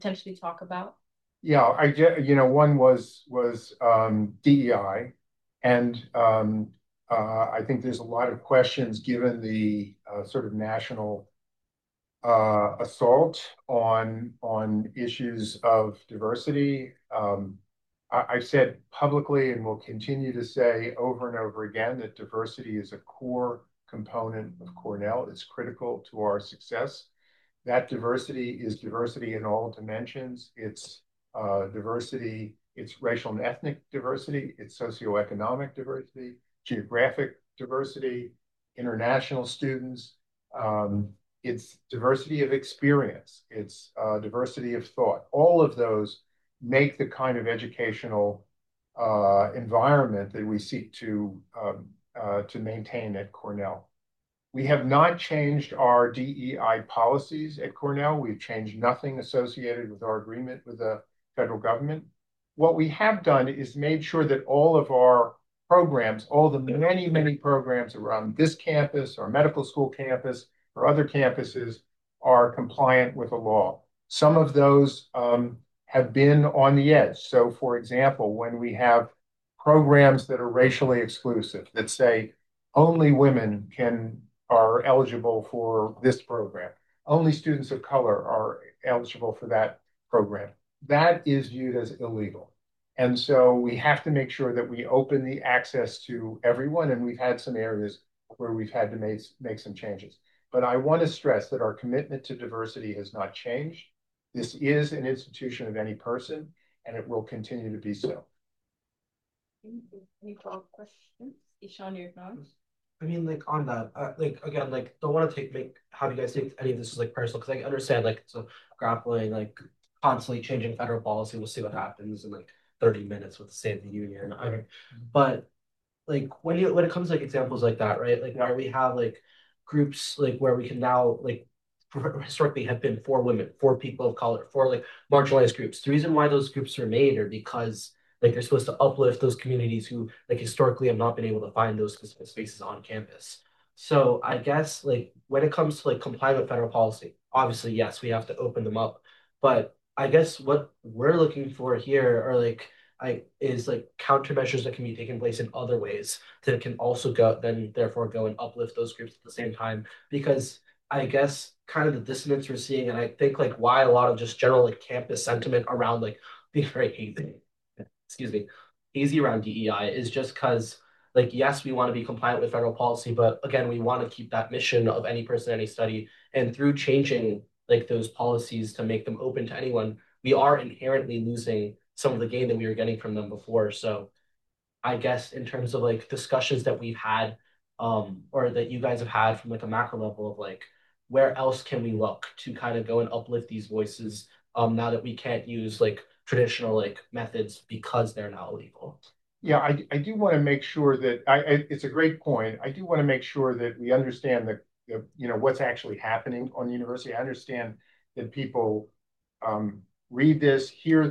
potentially talk about? Yeah, one was DEI, and I think there's a lot of questions given the sort of national assault on issues of diversity. I've said publicly and will continue to say over and over again that diversity is a core component of Cornell. It's critical to our success. That diversity is diversity in all dimensions. It's diversity, it's racial and ethnic diversity, it's socioeconomic diversity, geographic diversity, international students. Um, it's diversity of experience, it's diversity of thought. All of those make the kind of educational environment that we seek to maintain at Cornell. We have not changed our DEI policies at Cornell. We've changed nothing associated with our agreement with the federal government. What we have done is made sure that all of our programs, all the many, many programs around this campus, our medical school campus, or other campuses, are compliant with the law. Some of those have been on the edge. So, for example, when we have programs that are racially exclusive, that say only women are eligible for this program. Only students of color are eligible for that program. That is viewed as illegal. And so we have to make sure that we open the access to everyone. And we've had some areas where we've had to make some changes. But I want to stress that our commitment to diversity has not changed. This is an institution of any person, and it will continue to be so. Any follow-up questions? Ishan, your nods? I mean, like on that, like again, like don't want to make have you guys take any of this as like personal because I understand like so grappling like constantly changing federal policy. We'll see what happens in like 30 minutes with the State of the Union. But like when it comes to like examples like that, right? Like where we have like groups like where we can now like historically have been for women, for people of color, for like marginalized groups. The reason why those groups are made are because like they're supposed to uplift those communities who like historically have not been able to find those specific spaces on campus. So I guess like when it comes to like complying with federal policy, obviously yes, we have to open them up. But I guess what we're looking for here are like I is like countermeasures that can be taken place in other ways that can also go then therefore go and uplift those groups at the same time. Because I guess kind of the dissonance we're seeing, and I think like why a lot of just general like campus sentiment around like being very hazy, excuse me, hazy around DEI is just because like yes, we want to be compliant with federal policy, but again, we want to keep that mission of any person, any study, and through changing like those policies to make them open to anyone, we are inherently losing some of the gain that we were getting from them before. So I guess in terms of like discussions that we've had, or that you guys have had from like a macro level of like where else can we look to kind of go and uplift these voices now that we can't use like traditional like methods because they're now illegal. Yeah, I do want to make sure that it's a great point. I do want to make sure that we understand what's actually happening on the university. I understand that people read this, hear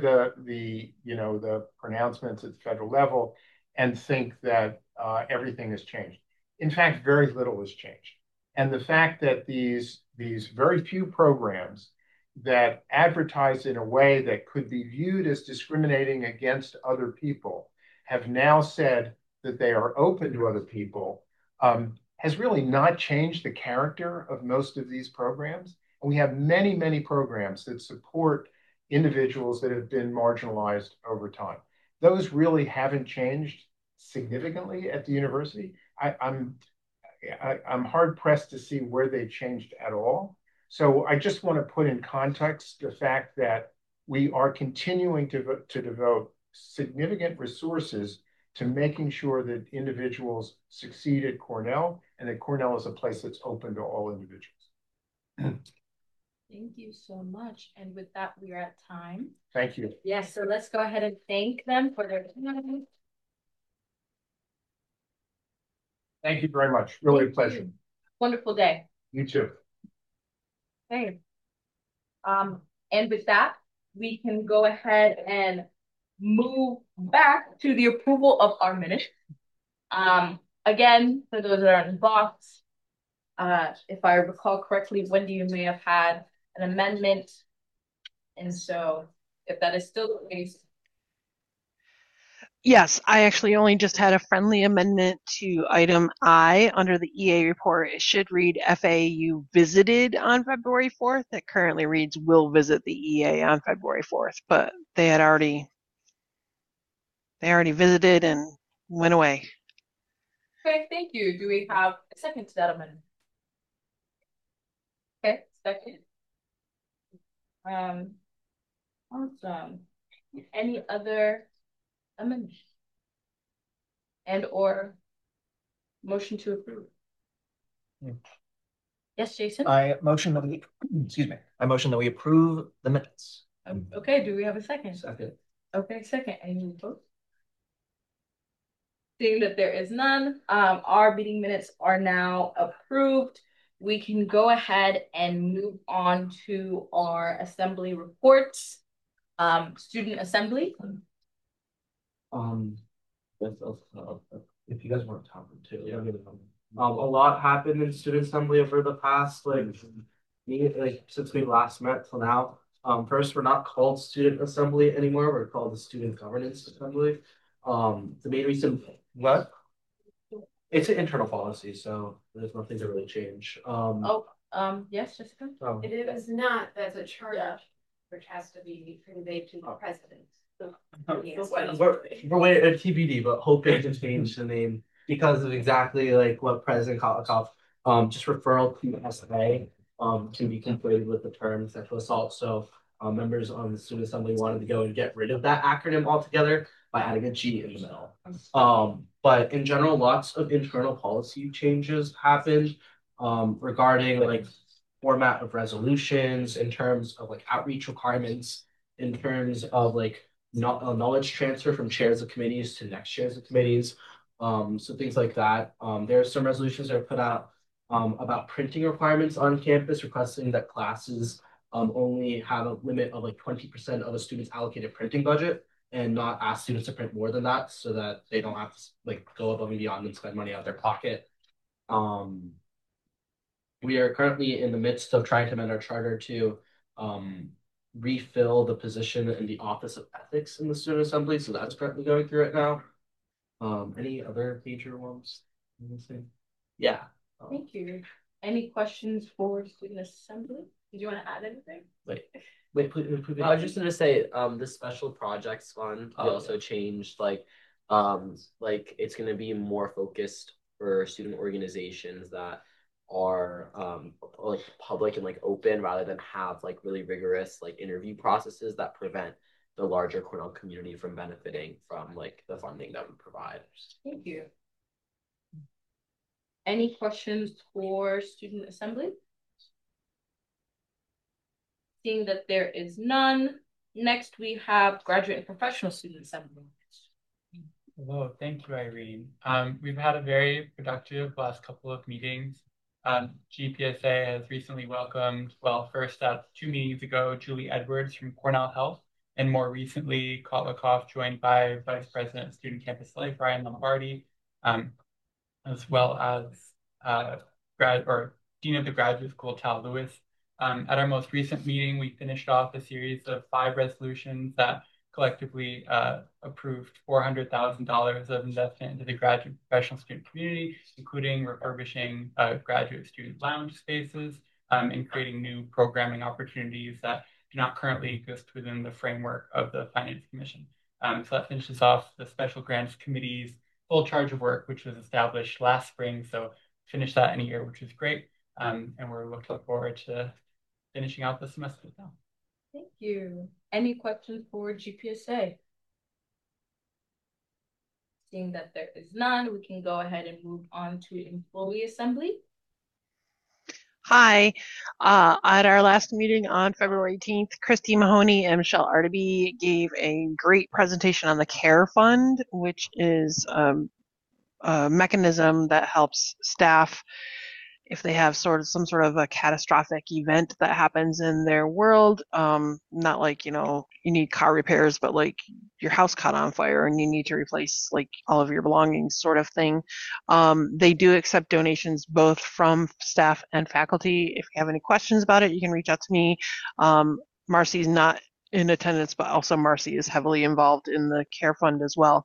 the pronouncements at the federal level, and think that everything has changed. In fact, very little has changed. And the fact that these very few programs that advertise in a way that could be viewed as discriminating against other people have now said that they are open to other people has really not changed the character of most of these programs. And we have many, many programs that support individuals that have been marginalized over time. Those really haven't changed significantly at the university. I'm hard pressed to see where they changed at all. So I just want to put in context the fact that we are continuing to devote significant resources to making sure that individuals succeed at Cornell and that Cornell is a place that's open to all individuals. Thank you so much. And with that, we are at time. Thank you. Yes, so let's go ahead and thank them for their time. Thank you very much. Really a Thank pleasure. you. Wonderful day. You too. Okay. And with that, we can go ahead and move back to the approval of our minutes. Again, for those that are in the box, if I recall correctly, Wendy, you may have had an amendment And so if that is still the case, Yes, I actually only just had a friendly amendment to item I under the EA report. It should read FAU visited on February 4th. It currently reads will visit the EA on February 4th, but they already visited and went away. okay, thank you. Do we have a second to that amendment? Okay, second. Um, awesome. Any other amendments? And or motion to approve? Hmm. Yes, Jason? I motion that we, excuse me, I motion that we approve the minutes. Okay, do we have a second? Second. Okay, second. Any votes? Seeing that there is none, our meeting minutes are now approved. We can go ahead and move on to our assembly reports. Student assembly. If you guys want to talk too. Yeah. A lot happened in student assembly over the past since we last met till now. First, we're not called student assembly anymore. We're called the student governance assembly. The main reason what? It's an internal policy, so there's nothing to really change. Yes, Jessica? Oh. It is not, that's a charge which has to be conveyed to the president. We're waiting at TBD, but hoping to change the name because of exactly like what President Kolikoff, just referral to SA, can be conflated with the term sexual assault. So members on the student assembly wanted to go and get rid of that acronym altogether by adding a G in the middle. But in general, lots of internal policy changes happened regarding like format of resolutions, in terms of like outreach requirements, in terms of like knowledge transfer from chairs of committees to next chairs of committees. So things like that. There are some resolutions that are put out about printing requirements on campus, requesting that classes only have a limit of like 20% of a student's allocated printing budget and not ask students to print more than that so that they don't have to like go above and beyond and spend money out of their pocket. We are currently in the midst of trying to amend our charter to refill the position in the Office of Ethics in the Student Assembly. So that's currently going through it now. Any other major ones? Yeah. Thank you. Any questions for student assembly? Did you want to add anything? Wait, please. I was just gonna say, the special projects fund, we also changed it's gonna be more focused for student organizations that are like public and like open rather than have like really rigorous like interview processes that prevent the larger Cornell community from benefiting from like the funding that we provide. Thank you. Any questions for student assembly? Seeing that there is none, next we have graduate and professional student assembly. Hello, thank you, Irene. We've had a very productive last couple of meetings. GPSA has recently welcomed, well, first 2 meetings ago, Julie Edwards from Cornell Health, and more recently, Kotlikoff, joined by Vice President of Student Campus Life, Ryan Lombardi, as well as Dean of the Graduate School, Tal Lewis. At our most recent meeting, we finished off a series of 5 resolutions that collectively approved $400,000 of investment into the graduate professional student community, including refurbishing graduate student lounge spaces and creating new programming opportunities that do not currently exist within the framework of the Finance Commission. So that finishes off the Special Grants Committee's full charge of work, which was established last spring. So finished that in a year, which is great. And we're looking forward to finishing out the semester now. Thank you. Any questions for GPSA? Seeing that there is none, we can go ahead and move on to employee assembly. Hi. At our last meeting on February 18th, Christy Mahoney and Michelle Artaby gave a great presentation on the CARE Fund, which is a mechanism that helps staff if they have some sort of a catastrophic event that happens in their world, not like, you need car repairs, but like your house caught on fire and you need to replace like all of your belongings sort of thing. They do accept donations both from staff and faculty. If you have any questions about it, you can reach out to me. Marcy's not in attendance, but also Marcy is heavily involved in the care fund as well.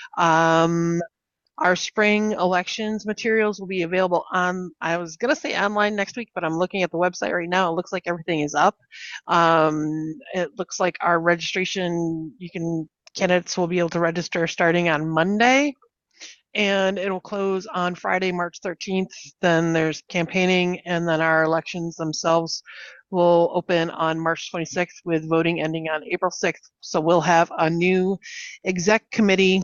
Our spring elections materials will be available on, I was going to say online next week, but I'm looking at the website right now. It looks like everything is up. It looks like our registration, candidates will be able to register starting on Monday, and it'll close on Friday, March 13th. Then there's campaigning, and then our elections themselves will open on March 26th with voting ending on April 6th. So we'll have a new exec committee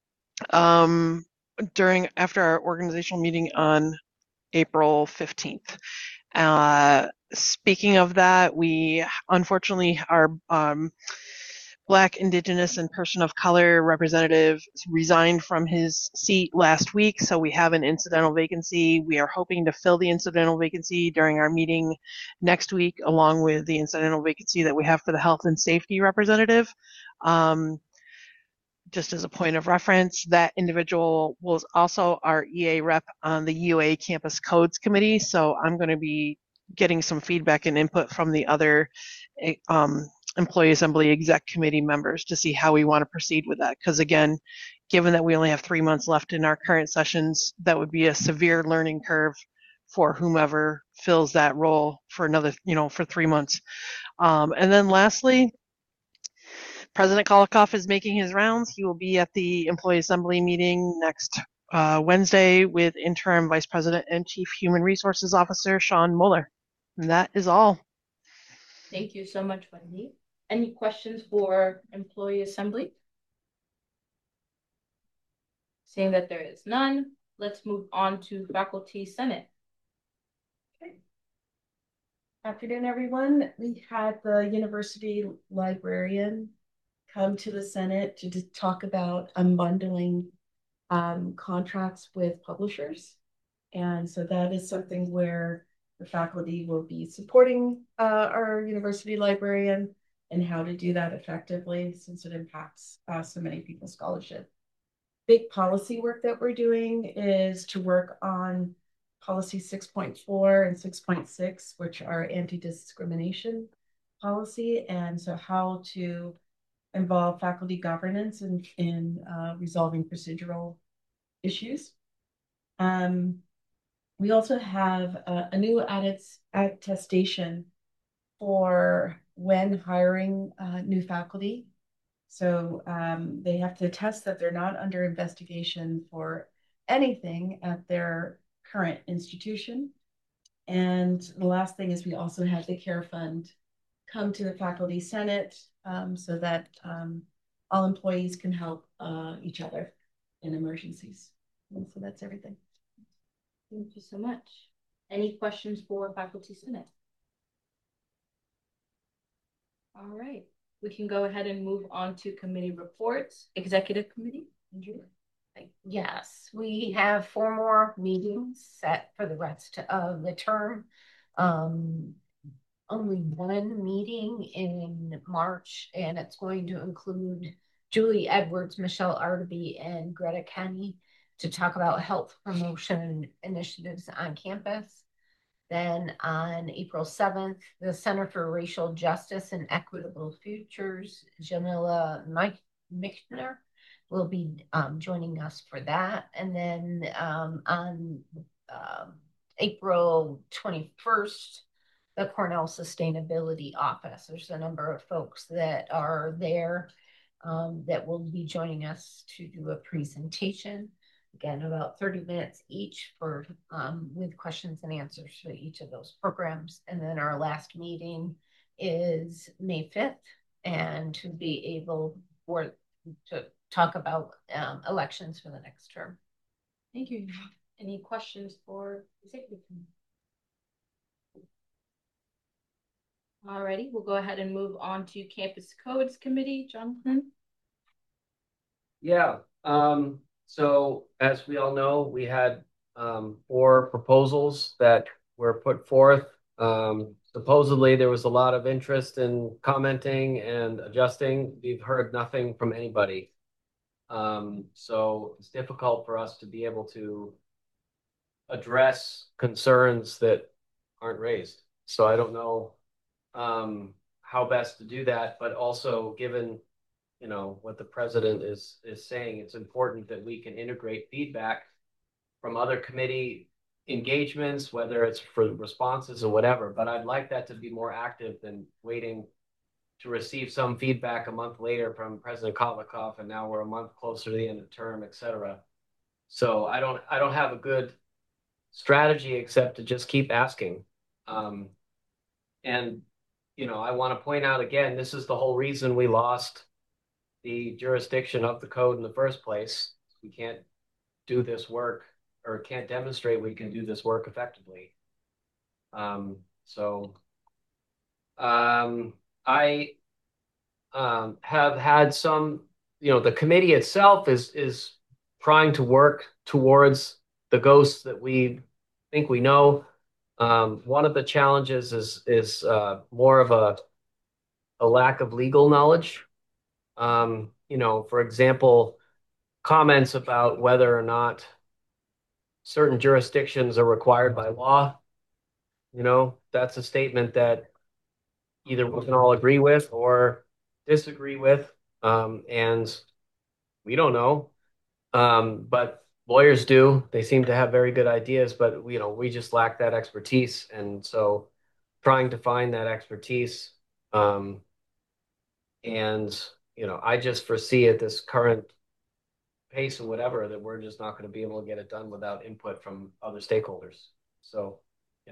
after our organizational meeting on April 15th. Speaking of that, we unfortunately our Black, Indigenous, and person of color representative resigned from his seat last week, so we have an incidental vacancy. We are hoping to fill the incidental vacancy during our meeting next week, along with the incidental vacancy that we have for the health and safety representative. Just as a point of reference, that individual was also our EA rep on the UA Campus Codes Committee, so I'm going to be getting some feedback and input from the other Employee Assembly Exec Committee members to see how we want to proceed with that. Because again, given that we only have 3 months left in our current sessions, that would be a severe learning curve for whomever fills that role for another, for 3 months. And then lastly, President Kolikoff is making his rounds. He will be at the Employee Assembly meeting next Wednesday with Interim Vice President and Chief Human Resources Officer Sean Mueller. And that is all. Thank you so much, Wendy. Any questions for Employee Assembly? Seeing that there is none, let's move on to Faculty Senate. Okay. Afternoon, everyone. We had the university librarian come to the Senate to talk about unbundling contracts with publishers. And so that is something where the faculty will be supporting our university librarian and how to do that effectively, since it impacts so many people's scholarship. Big policy work that we're doing is to work on policy 6.4 and 6.6, which are anti-discrimination policy. And so how to involve faculty governance in resolving procedural issues. We also have a new attestation for when hiring new faculty. So they have to attest that they're not under investigation for anything at their current institution. And the last thing is we also have the Care Fund come to the Faculty Senate so that all employees can help each other in emergencies. And so that's everything. Thank you so much. Any questions for Faculty Senate? All right, we can go ahead and move on to committee reports. Executive Committee, Andrea. Yes, we have 4 more meetings set for the rest of the term. Only 1 meeting in March, and it's going to include Julie Edwards, Michelle Artaby, and Greta Kenny to talk about health promotion initiatives on campus. Then on April 7th, the Center for Racial Justice and Equitable Futures, Jamila Michner, will be joining us for that. And then on April 21st, the Cornell Sustainability Office. There's a number of folks that are there that will be joining us to do a presentation. Again, about 30 minutes each for with questions and answers for each of those programs. And then our last meeting is May 5th, and to be able to talk about elections for the next term. Thank you. Any questions for Executive Committee? Alrighty, we'll go ahead and move on to Campus Codes Committee. Jonathan? Yeah. So as we all know, we had 4 proposals that were put forth. Supposedly there was a lot of interest in commenting and adjusting. We've heard nothing from anybody. So it's difficult for us to be able to address concerns that aren't raised. So I don't know how best to do that, but also given, what the president is saying, it's important that we can integrate feedback from other committee engagements, whether it's for responses or whatever. But I'd like that to be more active than waiting to receive some feedback a month later from President Kotlikoff, and now we're a month closer to the end of term, et cetera. So I don't have a good strategy except to just keep asking. And I want to point out again, this is the whole reason we lost the jurisdiction of the code in the first place. We can't do this work, or can't demonstrate we can do this work effectively. I have had some, the committee itself is trying to work towards the ghosts that we think we know. One of the challenges is more of a lack of legal knowledge. For example, comments about whether or not certain jurisdictions are required by law. That's a statement that either we can all agree with or disagree with, and we don't know. But lawyers do. They seem to have very good ideas, but we just lack that expertise, and so trying to find that expertise. And I just foresee at this current pace or whatever that we're just not going to be able to get it done without input from other stakeholders. So, yeah.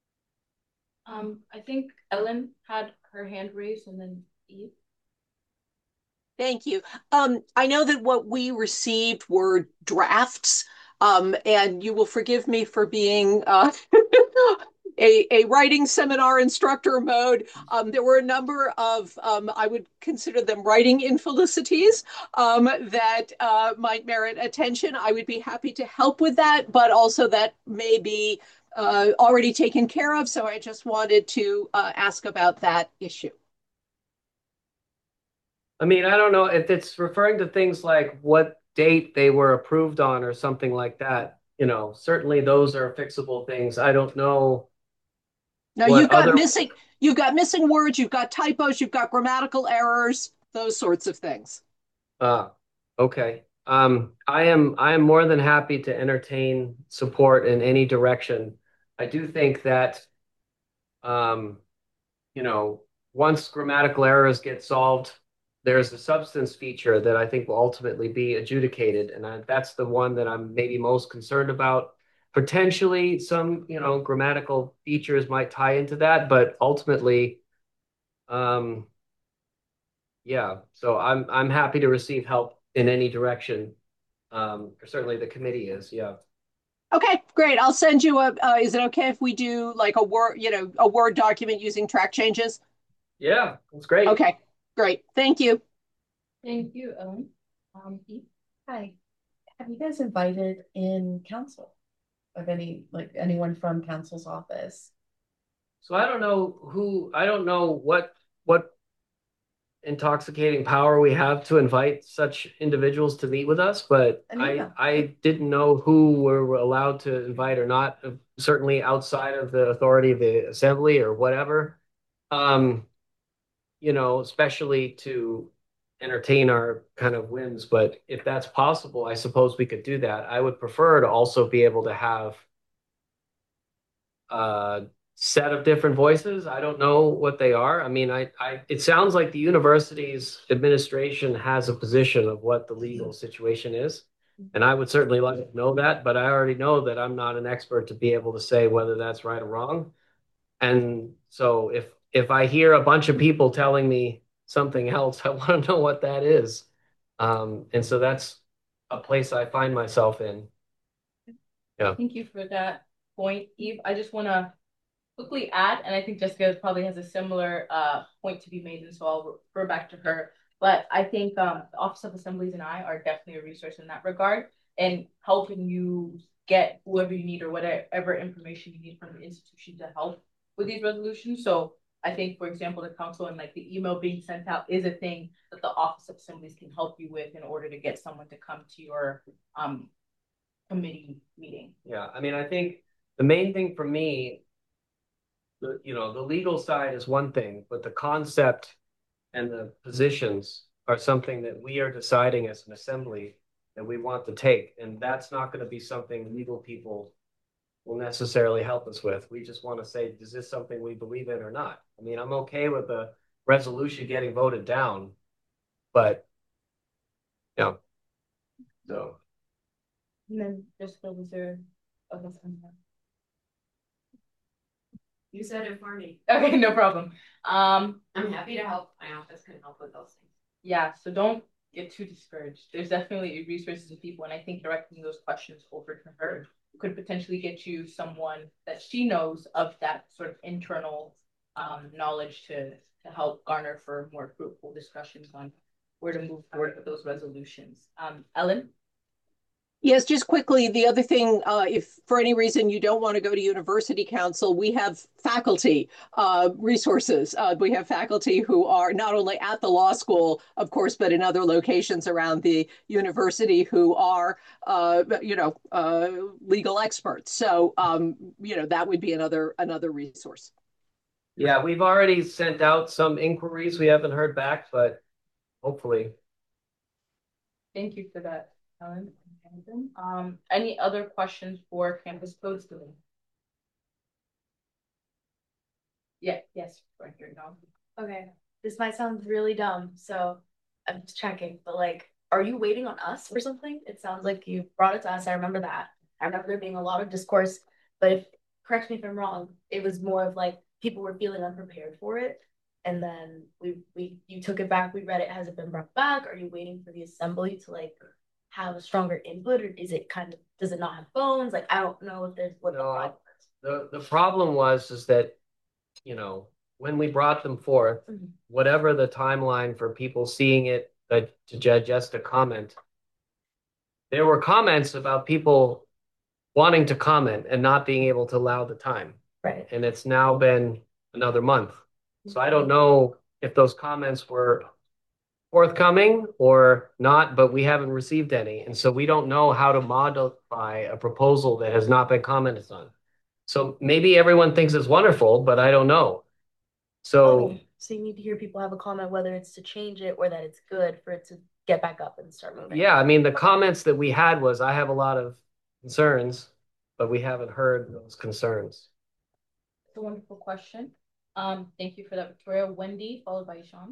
I think Ellen had her hand raised, and then Eve. Thank you. I know that what we received were drafts, and you will forgive me for being a writing seminar instructor mode. There were a number of, I would consider them writing infelicities that might merit attention. I would be happy to help with that, but also that may be already taken care of. So I just wanted to ask about that issue. I mean, I don't know if it's referring to things like what date they were approved on or something like that. Certainly those are fixable things. I don't know. No, you've got missing words, you've got typos, you've got grammatical errors, those sorts of things. Okay. I am more than happy to entertain support in any direction. I do think that, once grammatical errors get solved, there's a substance feature that I think will ultimately be adjudicated, and that's the one that I'm maybe most concerned about. Potentially, some grammatical features might tie into that, but ultimately, yeah. So I'm happy to receive help in any direction. Certainly, the committee is. Yeah. Okay, great. I'll send you is it okay if we do like a Word document using track changes? Yeah, that's great. Okay, great. Thank you. Thank you, Ellen. Eve? Hi. Have you guys invited in council of anyone from council's office? So I don't know what intoxicating power we have to invite such individuals to meet with us, but I didn't know who we're allowed to invite or not, certainly outside of the authority of the assembly or whatever. Especially to entertain our kind of whims. But if that's possible, I suppose we could do that. I would prefer to also be able to have a set of different voices. I don't know what they are. I mean, it sounds like the university's administration has a position of what the legal situation is. And I would certainly like to know that, but I already know that I'm not an expert to be able to say whether that's right or wrong. And so if I hear a bunch of people telling me something else, I want to know what that is. And so that's a place I find myself in. Yeah. Thank you for that point, Eve. I just want to quickly add, and I think Jessica probably has a similar point to be made, and so I'll refer back to her. But I think the Office of Assemblies and I are definitely a resource in that regard, and helping you get whoever you need or whatever information you need from the institution to help with these resolutions. So I think, for example, the council and like the email being sent out is a thing that the Office of Assemblies can help you with in order to get someone to come to your committee meeting. Yeah, I mean, I think the main thing for me the legal side is one thing, but the concept and the positions are something that we are deciding as an assembly that we want to take. And that's not going to be something legal people will necessarily help us with. We just want to say, is this something we believe in or not? I mean, I'm okay with the resolution getting voted down, but yeah. So. And then just was there. Okay, you said it for me. Okay, no problem. I'm happy to help. My office can help with those things. Yeah, so don't get too discouraged. There's definitely resources and people, and I think directing those questions over to her could potentially get you someone that she knows of that sort of internal knowledge to help garner for more fruitful discussions on where to move forward with those resolutions. Ellen? Yes, just quickly, the other thing, if for any reason you don't want to go to University Council, we have faculty resources. We have faculty who are not only at the law school, of course, but in other locations around the university who are, legal experts. So, that would be another resource. Yeah, we've already sent out some inquiries. We haven't heard back, but hopefully. Thank you for that, Ellen. Any other questions for Campus Code today? Yeah, yes, right here, no. Okay, this might sound really dumb, so I'm just checking, but like, are you waiting on us for something? It sounds like you brought it to us. I remember that. I remember there being a lot of discourse, but correct me if I'm wrong, it was more of like people were feeling unprepared for it. And then you took it back, we read it. Has it been brought back? Are you waiting for the assembly to like have a stronger input, or is it does it not have phones? Like, I don't know if there's what the problem is. The problem is that, when we brought them forth, whatever the timeline for people seeing it to digest a comment, there were comments about people wanting to comment and not being able to allow the time. Right. And it's now been another month. So I don't know if those comments were forthcoming or not, but we haven't received any. And so we don't know how to modify a proposal that has not been commented on. So maybe everyone thinks it's wonderful, but I don't know. So you need to hear people have a comment, whether it's to change it or that it's good for it to get back up and start moving. Yeah, I mean, the comments that we had was, I have a lot of concerns, but we haven't heard those concerns. It's a wonderful question. Thank you for that, Victoria. Wendy, followed by Sean.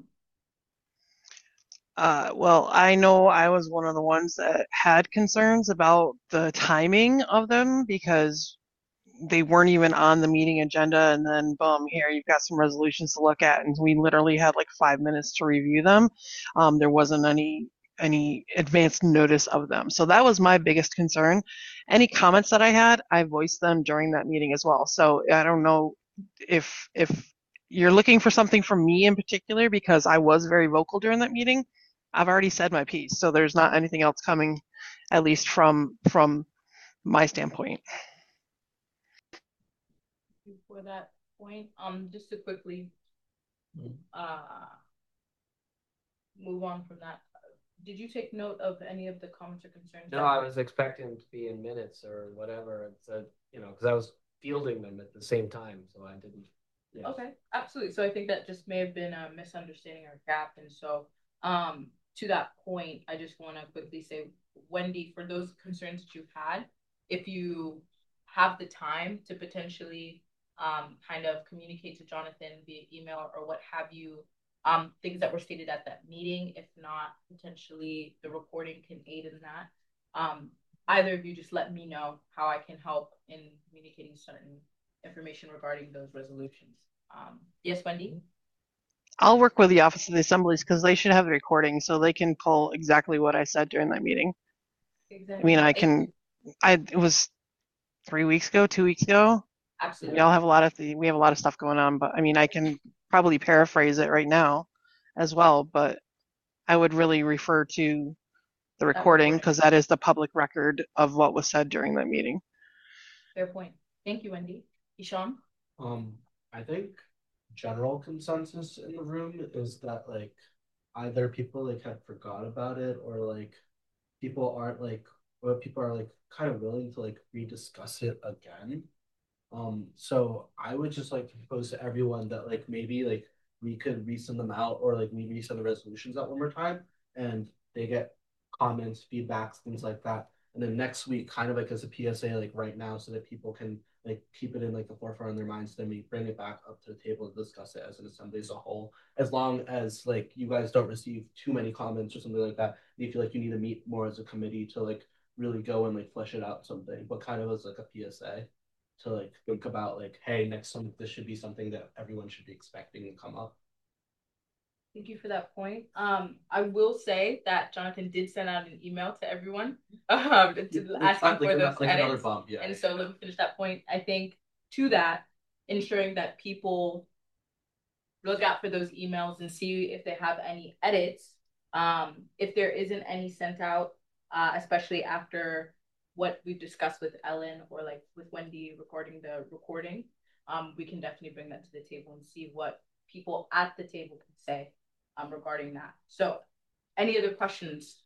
Well, I know I was one of the ones that had concerns about the timing of them because they weren't even on the meeting agenda, and then boom, here you've got some resolutions to look at, and we literally had like 5 minutes to review them. There wasn't any advanced notice of them, so that was my biggest concern. Any comments that I had, I voiced them during that meeting as well. So I don't know if you're looking for something from me in particular, because I was very vocal during that meeting. I've already said my piece, so there's not anything else coming, at least from my standpoint. For that point, just to quickly move on from that, did you take note of any of the comments or concerns? No, I was expecting them to be in minutes or whatever. It's because I was fielding them at the same time, so I didn't. Yeah. Okay, absolutely. So I think that just may have been a misunderstanding or gap, and so to that point, I just want to quickly say, Wendy, for those concerns that you had, if you have the time to potentially kind of communicate to Jonathan via email or what have you, things that were stated at that meeting. If not, potentially the recording can aid in that. Either of you just let me know how I can help in communicating certain information regarding those resolutions. Yes, Wendy? I'll work with the Office of the Assemblies because they should have the recording so they can pull exactly what I said during that meeting. Exactly. I mean, it was 3 weeks ago, 2 weeks ago. Absolutely. We have a lot of stuff going on, but I mean, I can probably paraphrase it right now as well, but I would really refer to the recording because that is the public record of what was said during that meeting. Fair point. Thank you, Wendy. Ishan? I think general consensus in the room is that like either people like had forgot about it or like people are like kind of willing to like rediscuss it again. So I would just like to propose to everyone that like maybe like we could resend them out or like maybe resend the resolutions out one more time and they get comments, feedbacks, things like that. And then next week, kind of like as a PSA, like right now, so that people can like keep it in like the forefront of their minds. Then we bring it back up to the table and discuss it as an assembly as a whole. As long as like you guys don't receive too many comments or something like that, you feel like you need to meet more as a committee to like really go and like flesh it out something, but kind of as like a PSA to like think about like, hey, next time this should be something that everyone should be expecting to come up. Thank you for that point. I will say that Jonathan did send out an email to everyone asking for those like another edits. bump, yeah. And so let me finish that point. I think to that, ensuring that people look out for those emails and see if they have any edits. If there isn't any sent out, especially after what we've discussed with Ellen or like with Wendy recording the recording, we can definitely bring that to the table and see what people at the table can say regarding that. So, any other questions?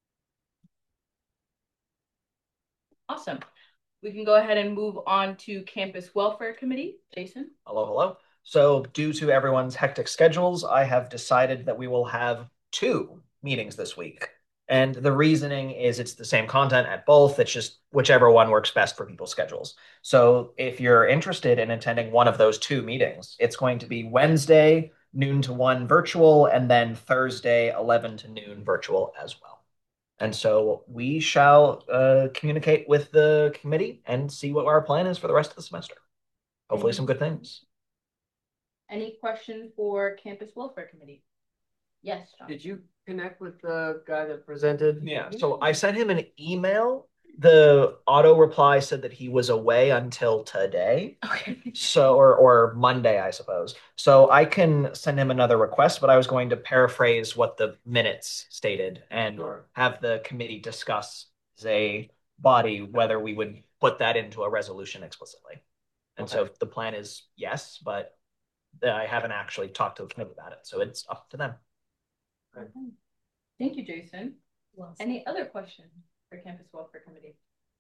Awesome. We can go ahead and move on to Campus Welfare Committee. Jason? Hello, hello. So due to everyone's hectic schedules, I have decided that we will have 2 meetings this week. And the reasoning is it's the same content at both. It's just whichever one works best for people's schedules. So if you're interested in attending one of those 2 meetings, it's going to be Wednesday, noon to 1 virtual, and then Thursday, 11 to noon virtual as well. And so we shall communicate with the committee and see what our plan is for the rest of the semester. Hopefully some good things. Any questions for Campus Welfare Committee? Yes, John. Did you connect with the guy that presented? Yeah, so I sent him an email. The auto reply said that he was away until today. Okay. So, or Monday, I suppose. So I can send him another request, but I was going to paraphrase what the minutes stated and have the committee discuss as a body whether we would put that into a resolution explicitly. And so the plan is yes, but I haven't actually talked to the committee about it. So it's up to them. Okay. Thank you, Jason. Any other questions for Campus Welfare Committee?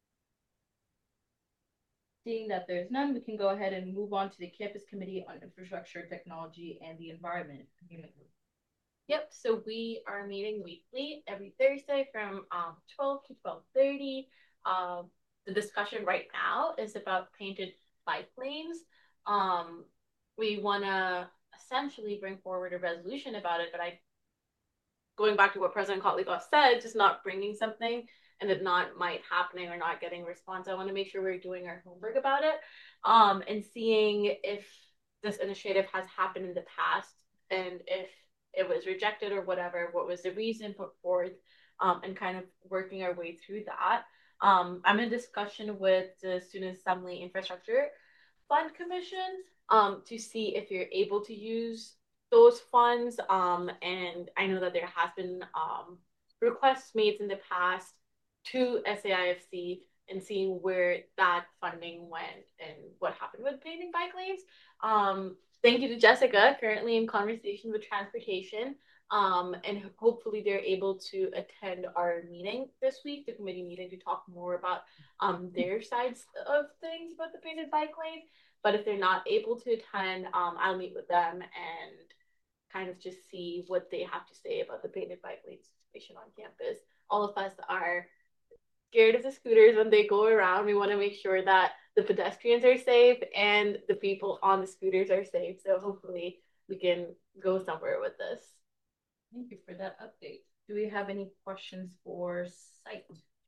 Seeing that there's none, we can go ahead and move on to the Campus Committee on Infrastructure, Technology, and the Environment. Yep, so we are meeting weekly every Thursday from 12 to 12:30. The discussion right now is about painted bike lanes. We want to essentially bring forward a resolution about it, but going back to what President Kotlikov said, just not bringing something and it not might happening or not getting a response. I want to make sure we're doing our homework about it, and seeing if this initiative has happened in the past and if it was rejected or whatever, what was the reason put forth, and kind of working our way through that. I'm in discussion with the Student Assembly Infrastructure Fund Commission to see if you're able to use those funds. And I know that there has been requests made in the past to SAIFC and seeing where that funding went and what happened with painting bike lanes. Thank you to Jessica, currently in conversation with transportation. And hopefully they're able to attend our meeting this week, the committee meeting, to talk more about their sides of things about the painted bike lane. But if they're not able to attend, I'll meet with them and kind of just see what they have to say about the painted bike lane situation on campus. All of us are scared of the scooters when they go around. We want to make sure that the pedestrians are safe and the people on the scooters are safe. So hopefully we can go somewhere with this. Thank you for that update. Do we have any questions for site?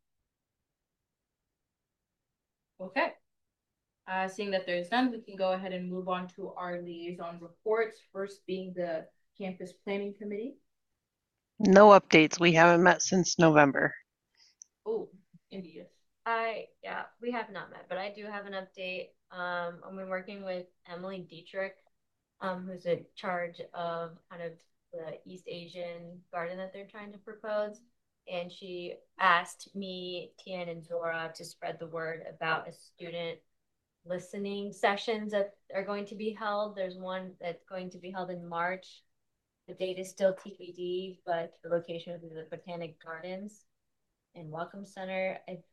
Okay. Seeing that there's none, we can go ahead and move on to our liaison reports. First being the Campus Planning Committee. No updates. We haven't met since November. Oh, indeed. Yeah, we have not met, but I do have an update. I've been working with Emily Dietrich, who's in charge of kind of the East Asian garden that they're trying to propose. And she asked me, Tian, and Zora to spread the word about a student listening sessions that are going to be held. There's one that's going to be held in March. The date is still TBD, but the location will be the Botanic Gardens and Welcome Center. I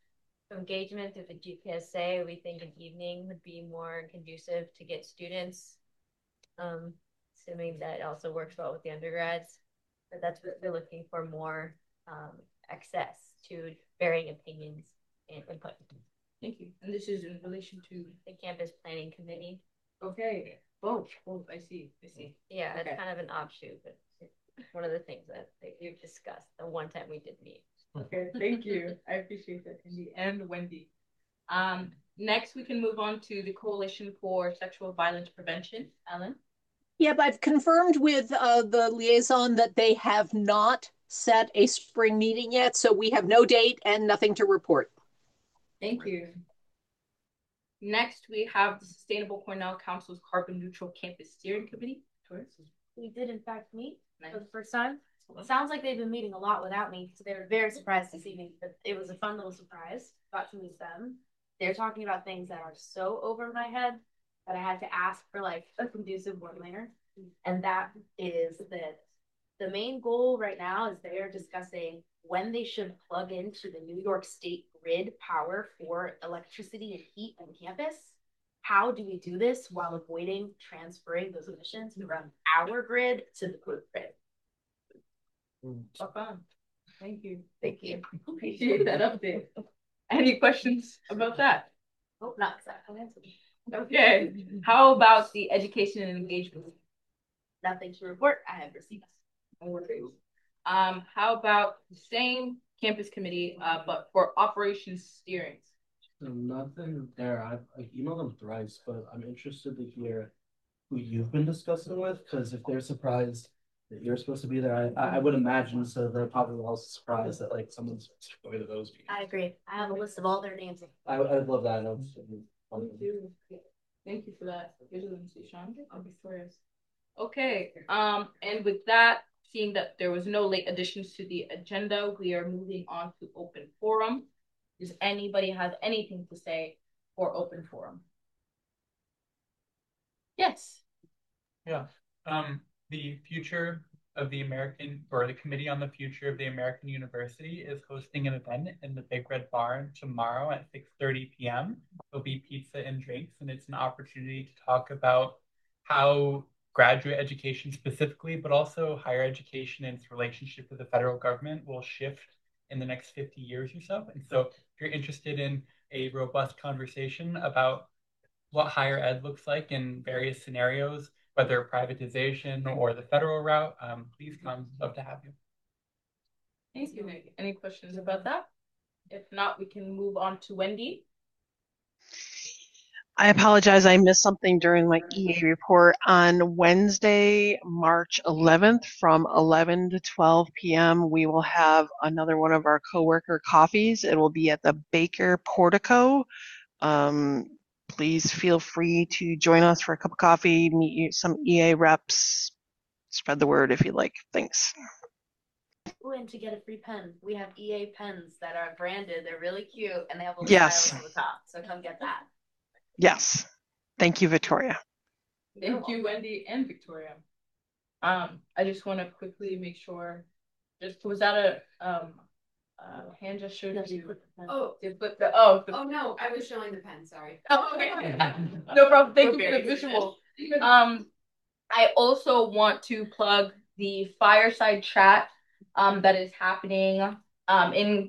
engagement through the GPSA. We think an evening would be more conducive to get students, assuming that also works well with the undergrads. But that's what we're looking for, more access to varying opinions and input. Thank you. And this is in relation to the campus planning committee. Okay. Both. I see. Yeah, okay. It's kind of an offshoot, but it's one of the things that we've discussed the one time we did meet. Okay, thank you. I appreciate that, Cindy and Wendy. Next, we can move on to the Coalition for Sexual Violence Prevention. Ellen? Yep, I've confirmed with the liaison that they have not set a spring meeting yet, so we have no date and nothing to report. Thank you. Next, we have the Sustainable Cornell Council's Carbon Neutral Campus Steering Committee. We did, in fact, meet for the first time. It sounds like they've been meeting a lot without me, so they were very surprised this evening. But it was a fun little surprise. Got to meet them. They're talking about things that are so over my head that I had to ask for like a conducive one-liner. And that is that the main goal right now is they are discussing when they should plug into the New York State grid power for electricity and heat on campus. How do we do this while avoiding transferring those emissions from our grid to the grid? Thank you. Thank you. Appreciate that update. Any questions about that? Hope not exactly. Okay. How about the education and engagement? Nothing to report. I have received. How about the same campus committee, but for operations steering? So nothing there. I've emailed them thrice, but I'm interested to hear who you've been discussing with, because if they're surprised that you're supposed to be there, I would imagine so. They're probably also surprised that like someone's going to those meetings. I agree. I have a list of all their names. I'd love that. Thank you for that. Here's what Sean. Victorious. Okay. And with that, seeing that there was no late additions to the agenda, we are moving on to open forum. Does anybody have anything to say for open forum? Yes. Yeah. The future of the American, or the Committee on the Future of the American University, is hosting an event in the Big Red Barn tomorrow at 6:30 p.m. There'll be pizza and drinks, and it's an opportunity to talk about how graduate education specifically, but also higher education and its relationship with the federal government will shift in the next 50 years or so. And so if you're interested in a robust conversation about what higher ed looks like in various scenarios, whether privatization or the federal route, please come. Love to have you. Thank you. Any questions about that? If not, we can move on to Wendy. I apologize. I missed something during my EA report. On Wednesday, March 11th from 11 to 12 p.m., we will have another one of our coworker coffees. It will be at the Baker Portico. Please feel free to join us for a cup of coffee, meet some EA reps, spread the word if you'd like. Thanks. Ooh, and to get a free pen, we have EA pens that are branded. They're really cute, and they have a little Yes. stylus on the top. So come get that. Yes. Thank you, Victoria. Thank you, Wendy and Victoria. I just want to quickly make sure. Was that a hand gesture? Oh, oh no, I was showing the pen. Sorry. Oh, okay. No problem. Thank you for the visual. I also want to plug the fireside chat that is happening in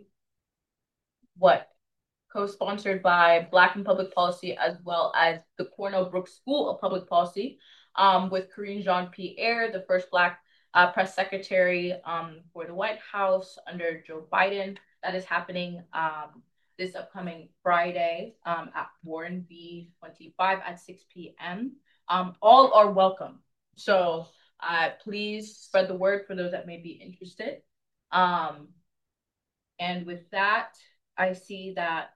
co-sponsored by Black in Public Policy, as well as the Cornell Brooks School of Public Policy, with Karine Jean-Pierre, the first Black press secretary for the White House under Joe Biden. That is happening this upcoming Friday at Warren B 25 at 6 p.m. All are welcome. So please spread the word for those that may be interested. And with that, I see that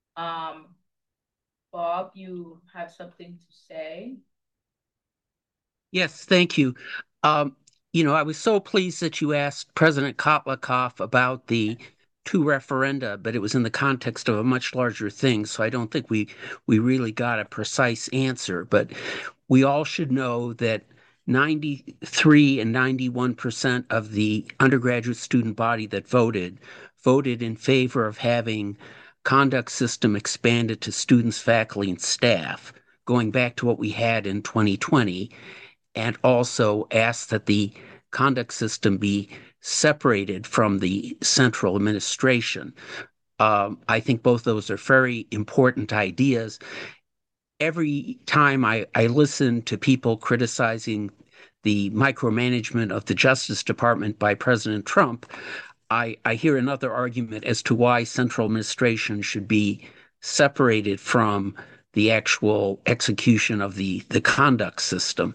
Bob, you have something to say. Yes, thank you. I was so pleased that you asked President Kotlikoff about the 2 referenda, but it was in the context of a much larger thing, so I don't think we really got a precise answer. But we all should know that 93 and 91% of the undergraduate student body that voted in favor of having conduct system expanded to students, faculty, and staff, going back to what we had in 2020, and also asked that the conduct system be separated from the central administration. I think both those are very important ideas. Every time I listen to people criticizing the micromanagement of the Justice Department by President Trump, I hear another argument as to why central administration should be separated from the actual execution of the conduct system.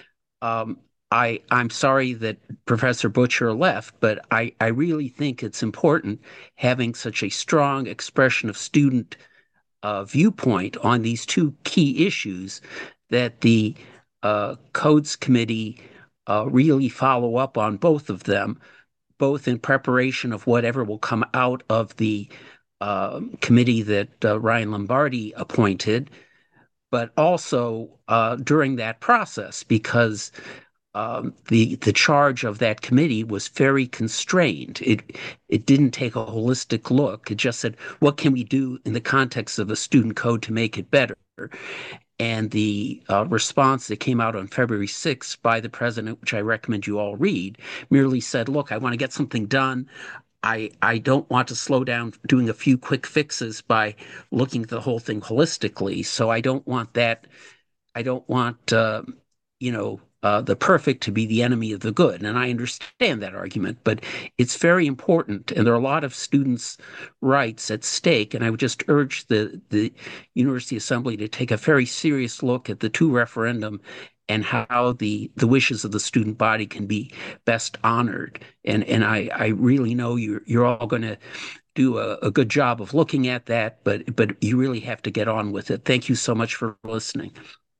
I'm sorry that Professor Butcher left, but I really think it's important having such a strong expression of student viewpoint on these two key issues that the Codes Committee really follow up on both of them, both in preparation of whatever will come out of the committee that Ryan Lombardi appointed, but also during that process, because the charge of that committee was very constrained. It didn't take a holistic look. It just said, what can we do in the context of a student code to make it better? And the response that came out on February 6th by the president, which I recommend you all read, merely said, look, I want to get something done. I don't want to slow down doing a few quick fixes by looking at the whole thing holistically. So I don't want that. I don't want, the perfect to be the enemy of the good. And I understand that argument, but it's very important. And there are a lot of students' rights at stake. And I would just urge the University Assembly to take a very serious look at the two referendum and how the wishes of the student body can be best honored. And I really know you're all going to do a good job of looking at that, but you really have to get on with it. Thank you so much for listening.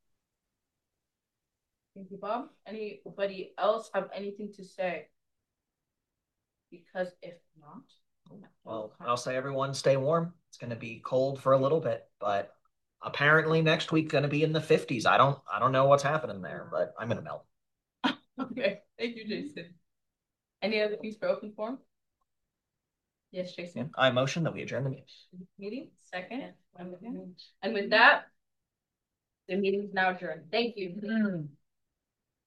Thank you, Bob. Anybody else have anything to say? Because if not, well, I'll say everyone stay warm. It's going to be cold for a little bit, but apparently next week going to be in the 50s. I don't know what's happening there, but I'm going to melt. Okay, thank you, Jason. Any other piece for open forum? Yes, Jason. I motion that we adjourn the meeting. Second. And with that, the meeting is now adjourned. Thank you.